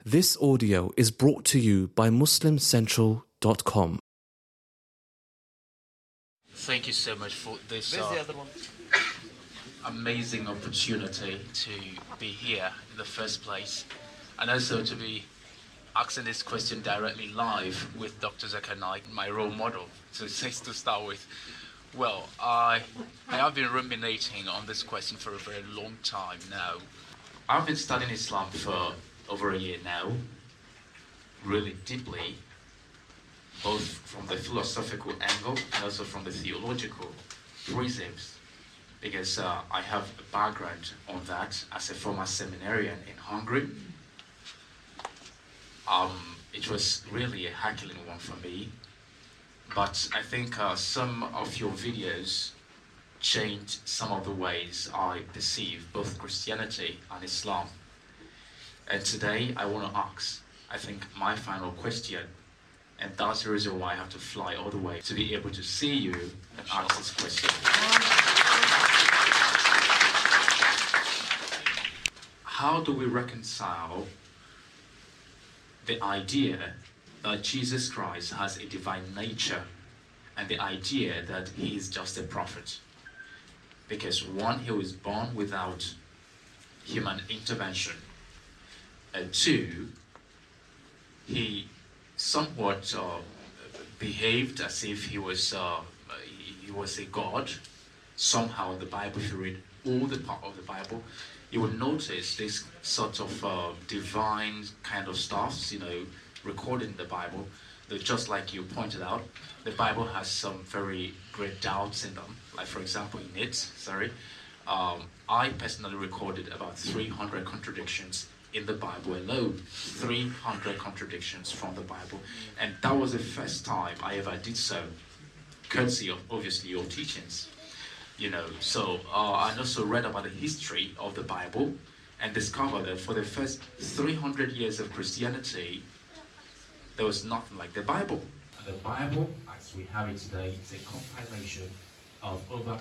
This audio is brought to you by MuslimCentral.com. Thank you so much for this amazing opportunity to be here in the first place, and also to be asking this question directly live with Dr. Zakir Naik, my role model. So to start with, well, I have been ruminating on this question for a very long time now. I've been studying Islam for over a year now, really deeply, both from the philosophical angle and also from the theological prisms, because I have a background on that as a former seminarian in Hungary. It was really a Herculean one for me, but I think some of your videos changed some of the ways I perceive both Christianity and Islam. And today I want to ask, I think, my final question, and that's the reason why I have to fly all the way to be able to see you and ask this question. How do we reconcile the idea that Jesus Christ has a divine nature and the idea that he is just a prophet? Because one, he was born without human intervention, and two, he somewhat behaved as if he was a god. Somehow in the Bible, if you read all the part of the Bible, you will notice this sort of divine kind of stuff, recorded in the Bible. That just like you pointed out, the Bible has some very great doubts in them. Like, for example, in it, I personally recorded about 300 contradictions in the Bible alone. 300 contradictions from the Bible. And that was the first time I ever did so, courtesy of, obviously, your teachings. So I also read about the history of the Bible and discovered that for the first 300 years of Christianity, there was nothing like the Bible. And the Bible, as we have it today, is a compilation of over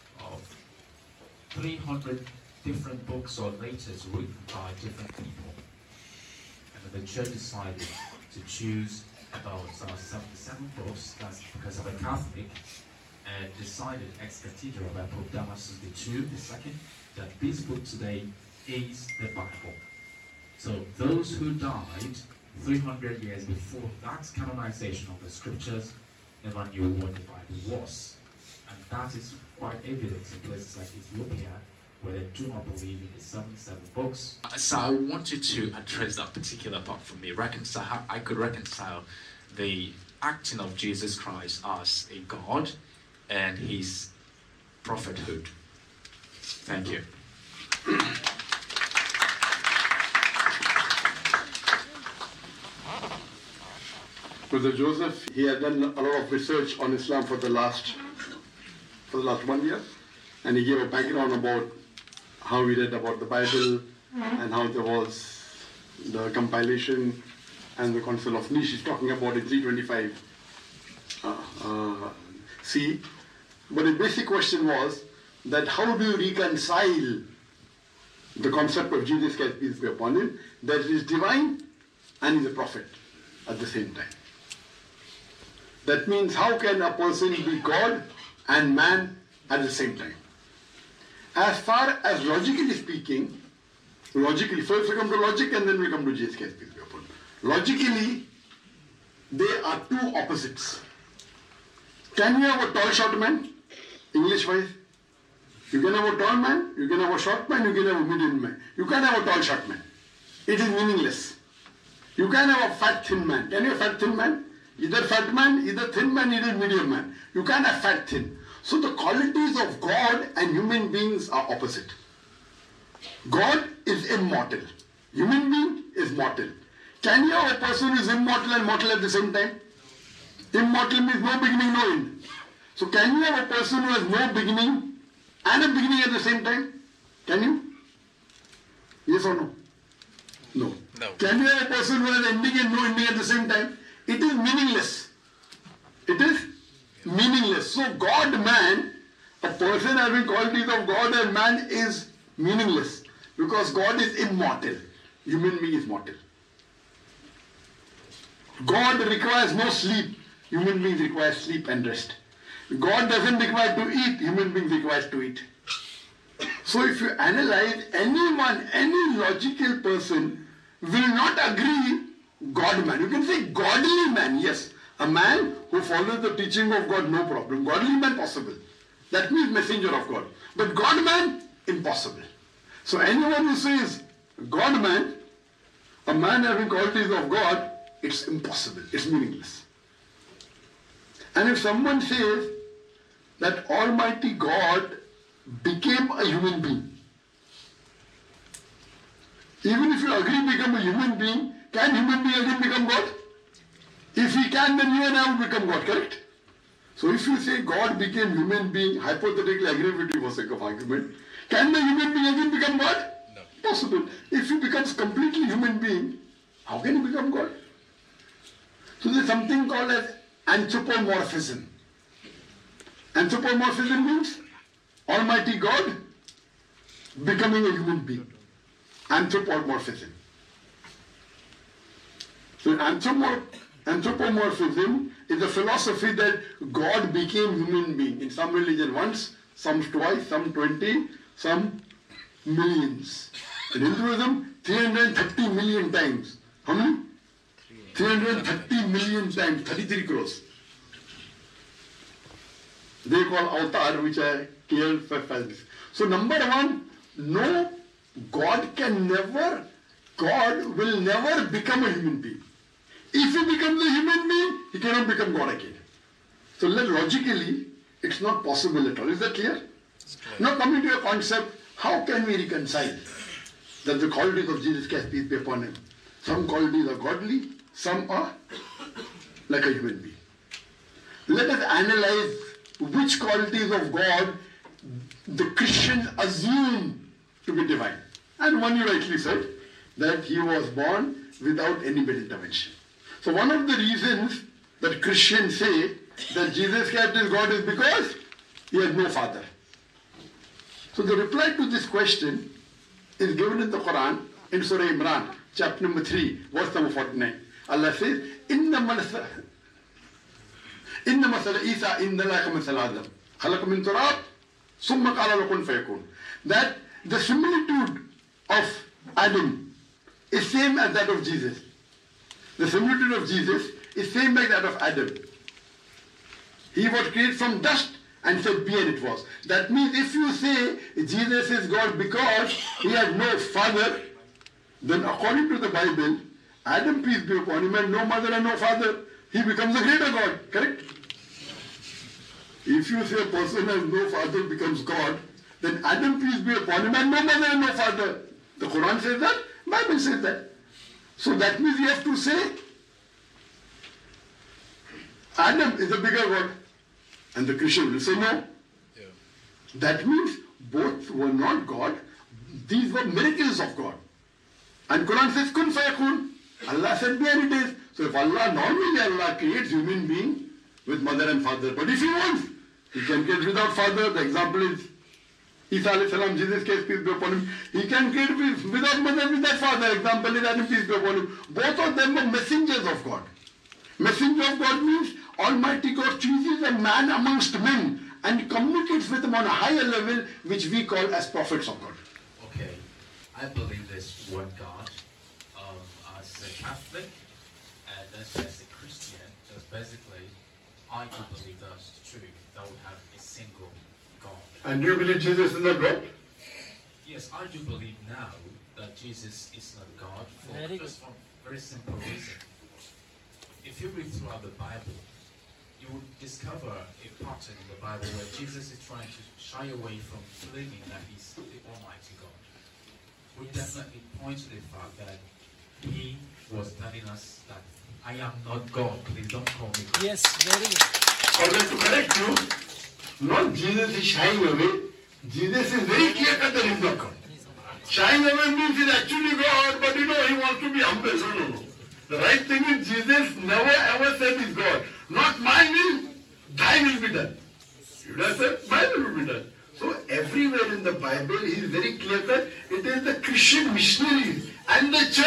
300 different books or letters written by different people. And the church decided to choose about 77 books, that's because of a Catholic, and decided ex cathedra by Pope Damasus II, that this book today is the Bible. So those who died 300 years before that canonization of the scriptures never knew what the Bible was. And that is quite evident in places like Ethiopia, where they do not believe in the 77 books. So I wanted to address that particular part for me, how I could reconcile the acting of Jesus Christ as a God and his prophethood. Thank you. Brother Joseph, he had done a lot of research on Islam for the last 1 year, and he gave a background about how we read about the Bible and how there was the compilation and the Council of Nice. He's talking about in 325 C. But the basic question was that how do you reconcile the concept of Jesus Christ, peace be upon him, that he is divine and he is a prophet at the same time? That means how can a person be God and man at the same time? As far as logically speaking, first we come to logic and then we come to Jesus Christ, peace be upon him. Logically, they are two opposites. Can you have a tall short man, English-wise? You can have a tall man, you can have a short man, you can have a medium man. You can't have a tall short man. It is meaningless. You can have a fat thin man. Can you have a fat thin man? Either fat man, either thin man, either medium man. You can't have fat thin. So the qualities of God and human beings are opposite. God is immortal. Human being is mortal. Can you have a person who is immortal and mortal at the same time? Immortal means no beginning, no end. So can you have a person who has no beginning and a beginning at the same time? Can you? Yes or no? No. Can you have a person who has ending and no ending at the same time? It is meaningless. It is meaningless. So God, man, a person having qualities of God and man is meaningless, because God is immortal. Human being is mortal. God requires no sleep. Human beings require sleep and rest. God doesn't require to eat. Human beings require to eat. So if you analyze anyone, any logical person will not agree God-man. You can say godly man, yes. A man who follows the teaching of God, no problem. Godly man, possible. That means messenger of God. But God-man, impossible. So anyone who says God-man, a man having qualities of God, it's impossible. It's meaningless. And if someone says that Almighty God became a human being, even if you agree become a human being, can human being again become God? If he can, then you and I will become God, correct? So if you say God became human being, hypothetically agree with you for sake of argument, can the human being again become God? No. Possible. If he becomes completely human being, how can he become God? So there is something called as anthropomorphism. Anthropomorphism means Almighty God becoming a human being. Anthropomorphism. So anthropomorphism is a philosophy that God became human being. In some religion once, some twice, some 20, some millions. In Hinduism, 330 million times. How many? 330 million times, 33 crores. They call avatar, which I cleared for this. So number one, no, God will never become a human being. If he becomes a human being, he cannot become God again. So logically, it's not possible at all. Is that clear? Now coming to a concept, how can we reconcile that the qualities of Jesus Christ, peace be upon him? Some qualities are godly, some are like a human being. Let us analyze which qualities of God the Christians assume to be divine. And one you rightly said, that he was born without any bad intervention. So one of the reasons that Christians say that Jesus Christ is God is because he has no father. So the reply to this question is given in the Quran in Surah Imran, chapter number 3, verse number 49. Allah says, Inna masala Isa inna laka masala Adam. Khalaq min turab, summa qala lakun fayakun. That the similitude of Adam is same as that of Jesus. The similitude of Jesus is same like that of Adam. He was created from dust and said, be, and it was. That means if you say Jesus is God because he has no father, then according to the Bible, Adam, peace be upon him, had no mother and no father. He becomes a greater God, correct? If you say a person has no father becomes God, then Adam, peace be upon him, had no mother and no father. The Quran says that, Bible says that. So that means you have to say Adam is a bigger God. And the Christian will say no. Yeah. That means both were not God. These were miracles of God. And Quran says kun fayakun. Allah said be, and it is. So if normally Allah creates human being with mother and father. But if he wants, he can create without father. The example is Isa alayhi salam, Jesus Christ, peace be upon him. He can create without mother, without father. Example is Adam, peace be upon him. Both of them were messengers of God. Messenger of God means Almighty God chooses a man amongst men and communicates with him on a higher level, which we call as prophets of God. Okay, I believe there's one God. As a Catholic and as a Christian, just basically, I do believe that's true. That we have a single God. And do you believe Jesus is not God? Yes, I do believe now that Jesus is not God for just one very simple reason. If you read throughout the Bible, you will discover a pattern in the Bible where Jesus is trying to shy away from claiming that he's the Almighty God. We definitely point to the fact that he was telling us that I am not God, please don't call me God. Yes, very good. Although to correct you, not Jesus is shying away. Jesus is very clear cut that he is not God. Shying away means he is actually God, but he wants to be humble. No. The right thing is Jesus never ever said he is God. Not my will, thy will be done. You have said, my will be done. So everywhere in the Bible, he is very clear that it is the Christian missionaries and the church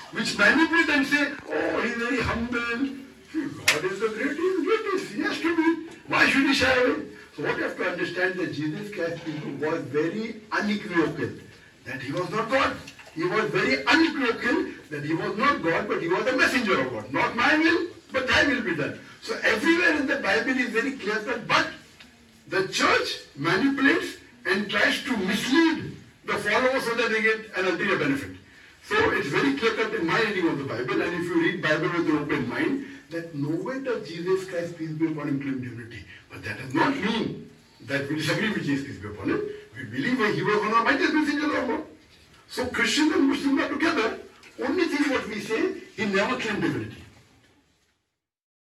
which manipulate and say, oh, he's very humble. God is the greatest. He has to be. Why should he shy away? So what you have to understand that Jesus Christ was very unequivocal that he was not God. He was very unequivocal that he was not God, but he was a messenger of God. Not my will, but thy will be done. So everywhere in the Bible is very clear that, but the church manipulates and tries to mislead the followers so that they get an ulterior benefit. So it's very clear cut in my reading of the Bible, and if you read Bible with an open mind, that nowhere does Jesus Christ, peace be upon him, claim divinity. But that does not mean that we disagree with Jesus, peace be upon him. We believe that he was one of the mightiest messengers of God. So Christians and Muslims are together. Only thing what we say, he never claimed divinity.